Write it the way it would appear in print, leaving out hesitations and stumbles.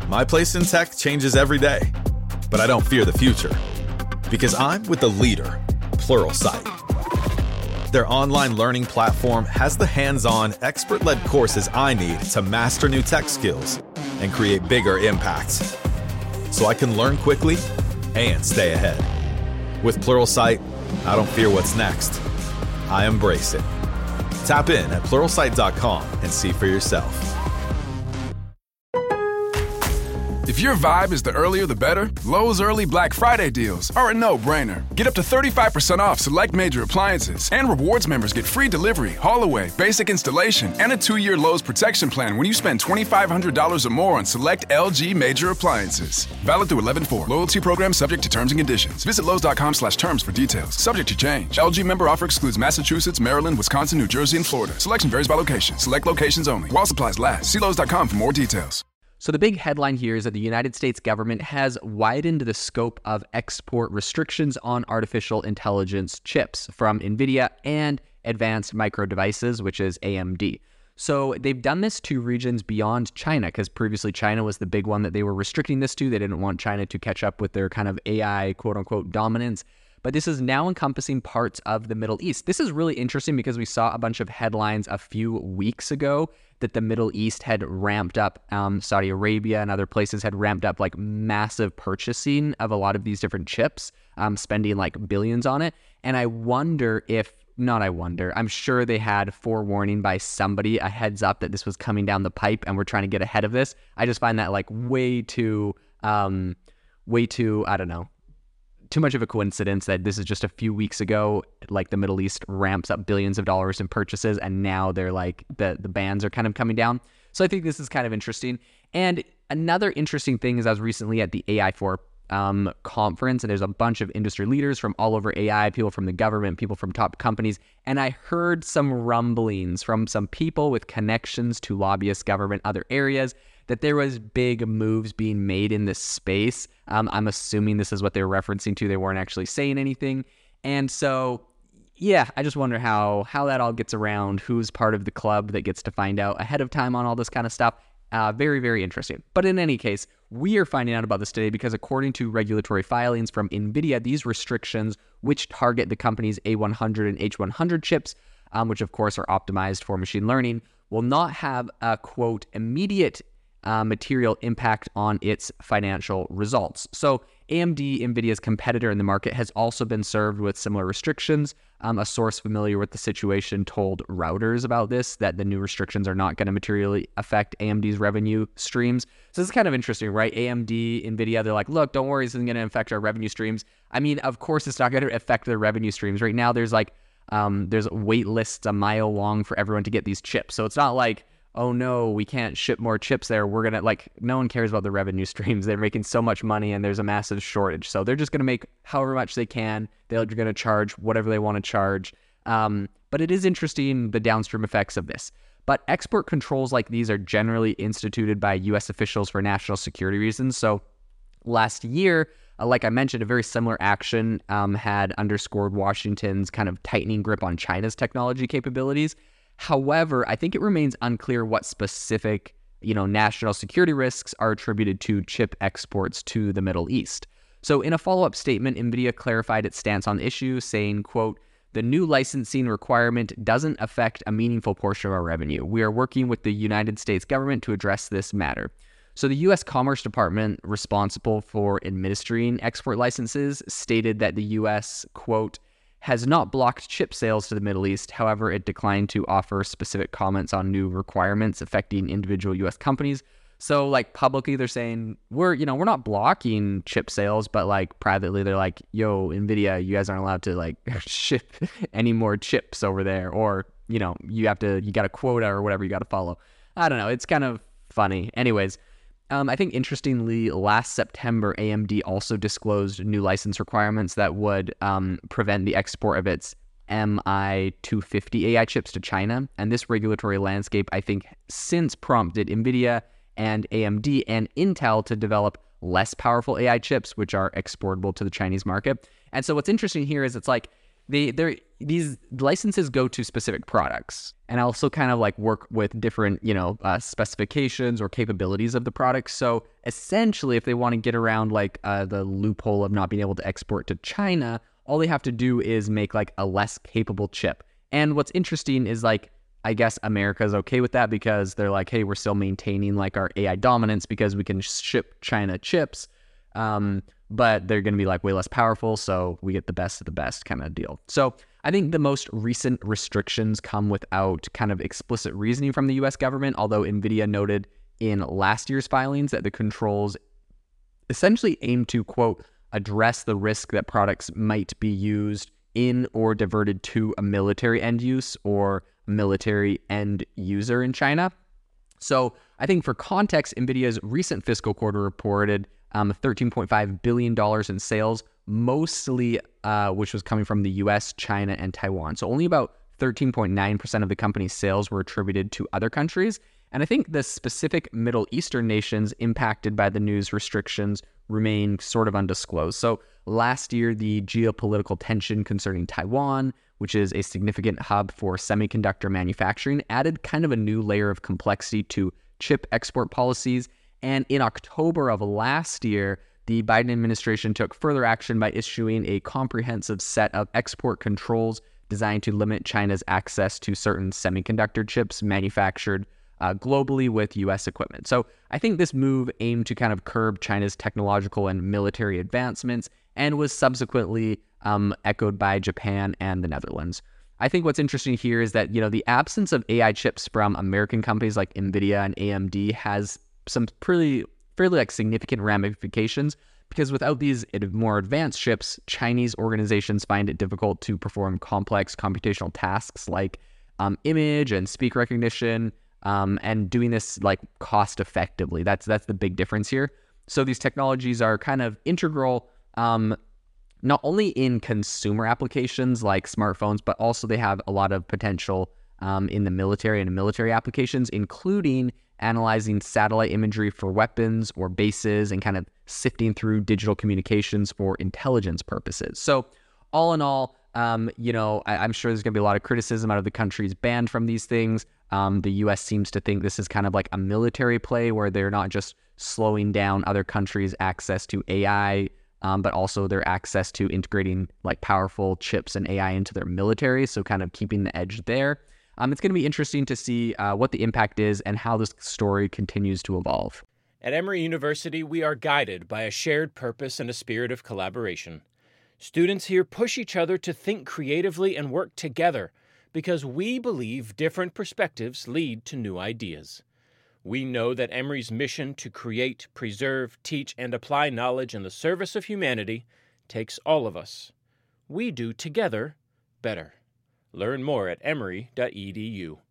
My place in tech changes every day, but I don't fear the future because I'm with the leader, Pluralsight. Their online learning platform has the hands-on, expert-led courses I need to master new tech skills and create bigger impacts, so I can learn quickly and stay ahead. With Pluralsight, I don't fear what's next. I embrace it. Tap in at Pluralsight.com and see for yourself. If your vibe is the earlier the better, Lowe's early Black Friday deals are a no-brainer. Get up to 35% off select major appliances, and rewards members get free delivery, haul-away, basic installation, and a 2-year Lowe's protection plan when you spend $2,500 or more on select LG major appliances. Valid through 11/4. Loyalty program subject to terms and conditions. Visit Lowe's.com/terms for details. Subject to change. LG member offer excludes Massachusetts, Maryland, Wisconsin, New Jersey, and Florida. Selection varies by location. Select locations only. While supplies last. See Lowe's.com for more details. So the big headline here is that the United States government has widened the scope of export restrictions on artificial intelligence chips from NVIDIA and Advanced Micro Devices, which is AMD. So they've done this to regions beyond China, because previously China was the big one that they were restricting this to. They didn't want China to catch up with their kind of AI, quote unquote, dominance. But this is now encompassing parts of the Middle East. This is really interesting because we saw a bunch of headlines a few weeks ago that the Middle East had ramped up, Saudi Arabia and other places had ramped up like massive purchasing of a lot of these different chips, spending like billions on it. And I'm sure they had forewarning by somebody, a heads up that this was coming down the pipe and we're trying to get ahead of this. I just find that like way too, I don't know, too much of a coincidence that this is just a few weeks ago, like the Middle East ramps up billions of dollars in purchases, and now they're like, the bans are kind of coming down. So I think this is kind of interesting. And another interesting thing is I was recently at the AI4 conference, and there's a bunch of industry leaders from all over AI, people from the government, people from top companies, and I heard some rumblings from some people with connections to lobbyists, government, other areas, that there was big moves being made in this space. I'm assuming this is what they were referencing to. They weren't actually saying anything. And so, yeah, I just wonder how that all gets around, who's part of the club that gets to find out ahead of time on all this kind of stuff. Very, very interesting. But in any case, we are finding out about this today because according to regulatory filings from NVIDIA, these restrictions, which target the company's A100 and H100 chips, which of course are optimized for machine learning, will not have a, quote, immediate material impact on its financial results. So AMD, NVIDIA's competitor in the market, has also been served with similar restrictions. A source familiar with the situation told Reuters about this, that the new restrictions are not going to materially affect AMD's revenue streams. So this is kind of interesting, right? AMD, NVIDIA, they're like, look, don't worry, this isn't going to affect our revenue streams. I mean, of course, it's not going to affect their revenue streams. Right now, there's wait lists a mile long for everyone to get these chips. So it's not like, oh no, we can't ship more chips there. We're going to, like, no one cares about the revenue streams. They're making so much money and there's a massive shortage. So they're just going to make however much they can. They're going to charge whatever they want to charge. But it is interesting, the downstream effects of this. But export controls like these are generally instituted by U.S. officials for national security reasons. So last year, like I mentioned, a very similar action had underscored Washington's kind of tightening grip on China's technology capabilities. However, I think it remains unclear what specific, national security risks are attributed to chip exports to the Middle East. So in a follow-up statement, NVIDIA clarified its stance on the issue, saying, quote, the new licensing requirement doesn't affect a meaningful portion of our revenue. We are working with the United States government to address this matter. So the U.S. Commerce Department, responsible for administering export licenses, stated that the U.S., quote, has not blocked chip sales to the Middle East. However, it declined to offer specific comments on new requirements affecting individual U.S. companies. So, like, publicly, they're saying, we're not blocking chip sales, but, like, privately, they're like, yo, NVIDIA, you guys aren't allowed to, like, ship any more chips over there. Or, you got a quota or whatever you got to follow. I don't know. It's kind of funny. Anyways, I think interestingly, last September, AMD also disclosed new license requirements that would prevent the export of its MI250 AI chips to China. And this regulatory landscape, I think, since prompted NVIDIA and AMD and Intel to develop less powerful AI chips, which are exportable to the Chinese market. And so what's interesting here is it's like, they're these licenses go to specific products and also kind of like work with different, specifications or capabilities of the products. So essentially, if they want to get around like the loophole of not being able to export to China, all they have to do is make like a less capable chip. And what's interesting is like, I guess America's okay with that because they're like, hey, we're still maintaining like our AI dominance because we can ship China chips. But they're going to be like way less powerful, so we get the best of the best kind of deal. So I think the most recent restrictions come without kind of explicit reasoning from the US government, although NVIDIA noted in last year's filings that the controls essentially aim to, quote, address the risk that products might be used in or diverted to a military end use or military end user in China. So I think for context, NVIDIA's recent fiscal quarter reported $13.5 billion in sales, mostly which was coming from the US, China, and Taiwan. So only about 13.9% of the company's sales were attributed to other countries. And I think the specific Middle Eastern nations impacted by the news restrictions remain sort of undisclosed. So last year, the geopolitical tension concerning Taiwan, which is a significant hub for semiconductor manufacturing, added kind of a new layer of complexity to chip export policies. And in October of last year, the Biden administration took further action by issuing a comprehensive set of export controls designed to limit China's access to certain semiconductor chips manufactured globally with U.S. equipment. So I think this move aimed to kind of curb China's technological and military advancements and was subsequently echoed by Japan and the Netherlands. I think what's interesting here is that, the absence of AI chips from American companies like NVIDIA and AMD has some fairly like significant ramifications, because without these more advanced chips, Chinese organizations find it difficult to perform complex computational tasks like image and speech recognition, and doing this like cost effectively. That's the big difference here. So these technologies are kind of integral, not only in consumer applications like smartphones, but also they have a lot of potential in the military and in military applications, including analyzing satellite imagery for weapons or bases and kind of sifting through digital communications for intelligence purposes. So all in all, I'm sure there's going to be a lot of criticism out of the countries banned from these things. The U.S. seems to think this is kind of like a military play where they're not just slowing down other countries' access to AI, but also their access to integrating like powerful chips and AI into their military. So kind of keeping the edge there. It's going to be interesting to see what the impact is and how this story continues to evolve. At Emory University, we are guided by a shared purpose and a spirit of collaboration. Students here push each other to think creatively and work together because we believe different perspectives lead to new ideas. We know that Emory's mission to create, preserve, teach, and apply knowledge in the service of humanity takes all of us. We do together better. Learn more at emory.edu.